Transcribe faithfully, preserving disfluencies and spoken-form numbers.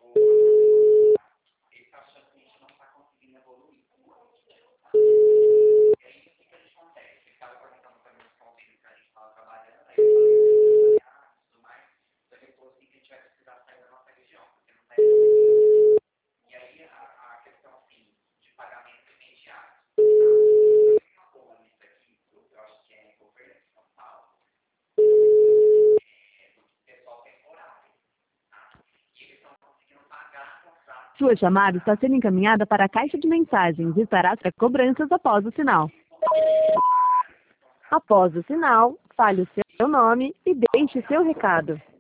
Sua chamada está sendo encaminhada para a caixa de mensagens e estará para cobranças após o sinal. Após o sinal, fale o seu nome e deixe seu recado.